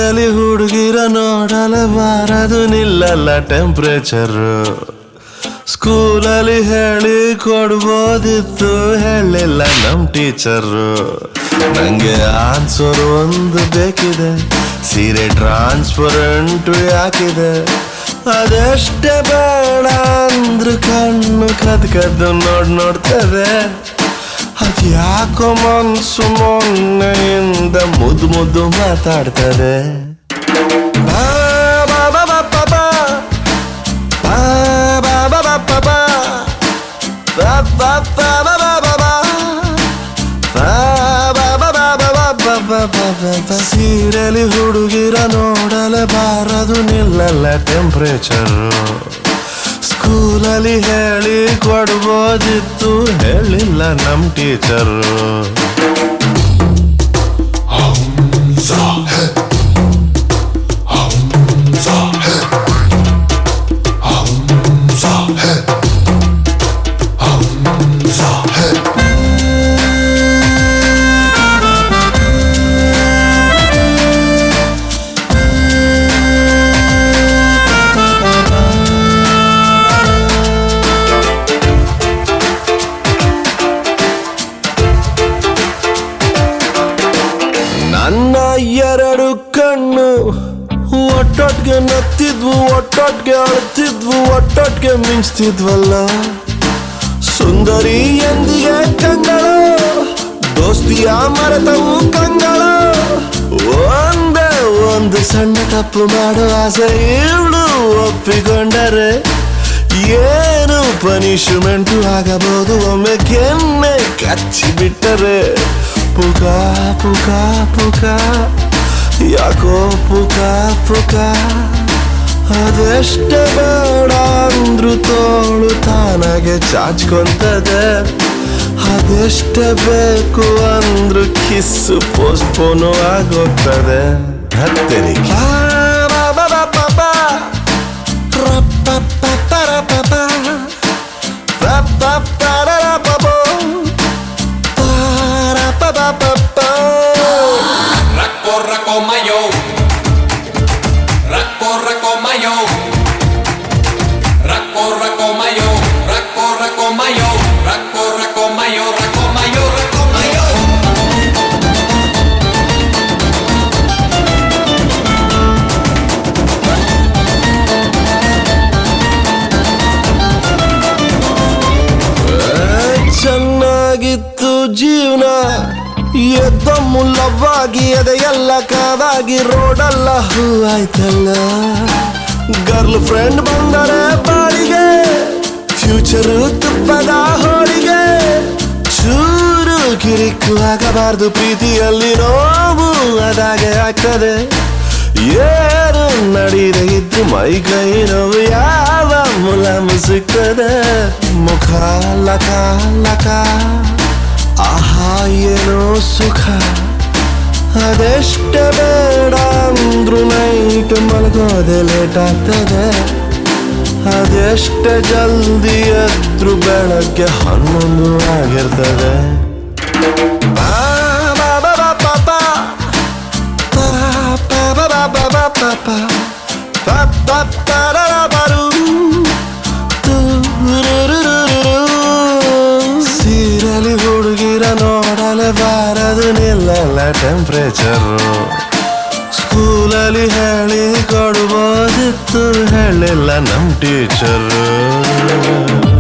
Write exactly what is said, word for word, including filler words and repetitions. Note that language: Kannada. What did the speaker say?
ಸೀರೆಲಿ ಹುಡುಗಿರ ನೋಡಲಬಾರದು ನಿಲ್ಲಲ್ಲ ಟೆಂಪ್ರೇಚರು. ಸ್ಕೂಲಲ್ಲಿ ಹೇಳಿ ಕೊಡ್ಬೋದಿತ್ತು, ಹೇಳಿಲ್ಲ ನಮ್ ಟೀಚರು. ನಂಗೆ ಆನ್ಸರ್ ಒಂದು ಬೇಕಿದೆ, ಸೀರೆ ಟ್ರಾನ್ಸ್ಪರೆಂಟು ಯಾಕಿದೆ? ಅದೆಷ್ಟೇ ಬೇಡ ಅಂದ್ರು ಕಣ್ಣು ಕದ್ ಕದ್ದು ನೋಡ್ ನೋಡ್ತದೆ. ಅದ್ಯಾಕೋ ಮನ್ಸು ಮೊನ್ನೆಯಿಂದ ಮುದ್ದು ಮುದ್ದು ಮಾತಾಡ್ತದೆ. ಸೀರೆಲಿ ಹುಡುಗಿರ ನೋಡಲಬಾರದು ನಿಲ್ಲಲ್ಲ ಟೆಂಪ್ರೇಚರು. ಸ್ಕೂಲಲ್ಲಿ ಹೇಳಿ ಕೊಡ್ಬೋದಿತ್ತು, ಹೇಳಿಲ್ಲ ನಮ್ ಟೀಚರು. ನನ್ನ ಎರಡು ಕಣ್ಣು ಒಟ್ಟೊಟ್ಗೆ ನತ್ತಿದ್ವು, ಒಟ್ಟೊಟ್ಗೆ ಅಳ್ತಿದ್ವು, ಒಟ್ಟೊಟ್ಗೆ ಮಿಂಚ್ತಿದ್ವಲ್ಲ. ಸುಂದರಿ ಎಂದಿಗೆ ಕಂಗಳು, ದೋಸ್ತಿಯ ಮರೆತವು ಕಂಗಳು. ಒಂದೇ ಒಂದು ಸಣ್ಣ ತಪ್ಪು ಮಾಡೋ ಆಸೆ ಇವಳು ಒಪ್ಪಿಕೊಂಡರೆ ಏನು ಪನಿಷ್ಮೆಂಟು ಆಗಬಹುದು ಒಮ್ಮೆ ಕೆನ್ನೆ ಕಚ್ಚಿ ಬಿಟ್ಟರೆ. ಪುಕ ಪುಕ ಪುಕ ಯಾಕೋ ಪುಕ ಪುಕ. ಅದೆಷ್ಟೇ ಬೇಡ ಅಂದ್ರು ತೋಳು ತಾನಾಗೆ ಚಾಚ್ಕೊಂತದೆ. ಅದೆಷ್ಟೇ ಬೇಕು ಅಂದ್ರು ಕಿಸ್ಸು ಪೋಸ್ಟ್ಪೋನು ಆಗೋಗ್ತದೆ. ಹತ್ತಿರಿಕೆ Racco racco mayo, racco racco mayo, racco racco mayo, racco racco mayo, racco racco mayo, racco mayo, racco mayo. ಚೆನ್ನಾಗಿತ್ತು ಜೀವನ, ಎದ್ದ ಮುಲ್ಲವಾಗಿ ಎದೆಯೆಲ್ಲ ಕಾವಾಗಿ ರೋಡಲ್ಲ ಹೂವಾಯ್ತಲ್ಲ. ಗರ್ಲ್ ಫ್ರೆಂಡ್ ಬಂದರೆ ಬಾಳಿಗೆ, ಫ್ಯೂಚರು ತುಪ್ಪದ ಹೋಳಿಗೆ. ಚೂರು ಕಿರಿಕು ಆಗಬಾರ್ದು ಪ್ರೀತಿಯಲ್ಲಿ, ನೋವು ಅದಾಗೆ ಆಗ್ತದೆ. ಏನು ನಡೀದೆ ಇದ್ದು ಮೈ ಕೈ ನೋವು ಯಾವ ಮುಲಾಮು ಸಿಗ್ತದೆ. ಮುಖ ಲಕ ಲಕ ಆಹಾ ಏನೋ ಸುಖ. ಅದೆಷ್ಟೇ ಬೇಡ ಅಂದ್ರು ನೈಟ್ ಮಲಗೋದೆ ಲೇಟ್ ಆಗ್ತದೆ. ಅದೆಷ್ಟೇ ಜಲ್ದಿ ಎದ್ರು ಬೆಳಗ್ಗೆ ಹನ್ನೊಂದು ಆಗಿರ್ತದೆ. ಸೀರೆಲಿ ಹುಡುಗಿರ ನೋಡಲಬಾರದು ನಿಲ್ಲಲ್ಲ ಟೆಂಪ್ರೇಚರು. ಸ್ಕೂಲಲ್ಲಿ ಹೇಳಿ ಕೊಡ್ಬೋದಿತ್ತು, ಹೇಳಿಲ್ಲ ನಮ್ ಟೀಚರು.